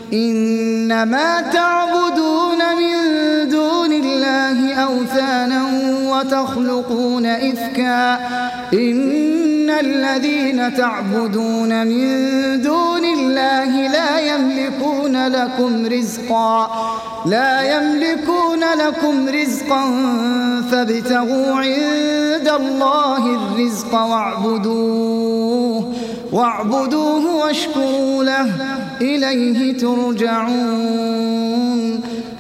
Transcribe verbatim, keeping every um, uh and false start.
إنما تعبدون من دون الله أوثانا وتخلقون إفكا إن الذين تعبدون من دون الله لا يملكون لكم رزقا لا يملكون لكم رزقا فابتغوا عند الله الرزق واعبدوه واعبدوه واشكروا له إليه ترجعون